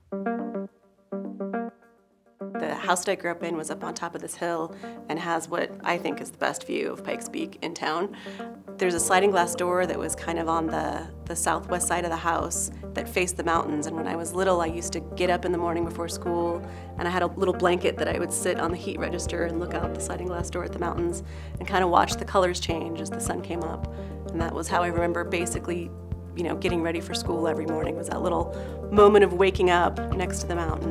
The house that I grew up in was up on top of this hill and has what I think is the best view of Pikes Peak in town. There's a sliding glass door that was kind of on the southwest side of the house that faced the mountains, and when I was little I used to get up in the morning before school and I had a little blanket that I would sit on the heat register and look out the sliding glass door at the mountains and kind of watch the colors change as the sun came up. And that was how I remember basically, getting ready for school every morning, was that little moment of waking up next to the mountain.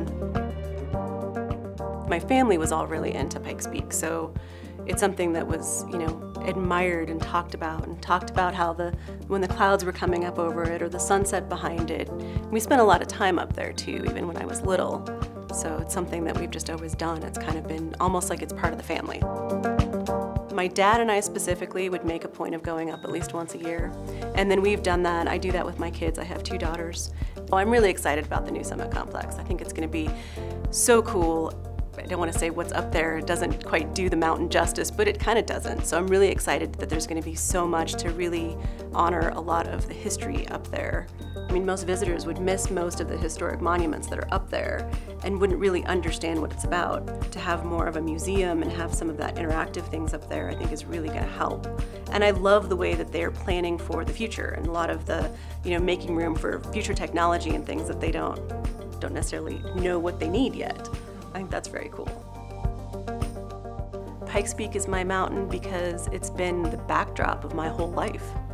My family was all really into Pikes Peak, so it's something that was, admired and talked about how when the clouds were coming up over it or the sunset behind it. We spent a lot of time up there too, even when I was little. So it's something that we've just always done. It's kind of been almost like it's part of the family. My dad and I specifically would make a point of going up at least once a year. And then we've done that. I do that with my kids. I have 2 daughters. Well, I'm really excited about the new Summit Complex. I think it's going to be so cool. I don't want to say what's up there. It doesn't quite do the mountain justice, but it kind of doesn't. So I'm really excited that there's going to be so much to really honor a lot of the history up there. I mean, most visitors would miss most of the historic monuments that are up there and wouldn't really understand what it's about. To have more of a museum and have some of that interactive things up there, I think is really going to help. And I love the way that they're planning for the future and a lot of the, making room for future technology and things that they don't necessarily know what they need yet. I think that's very cool. Pikes Peak is my mountain because it's been the backdrop of my whole life.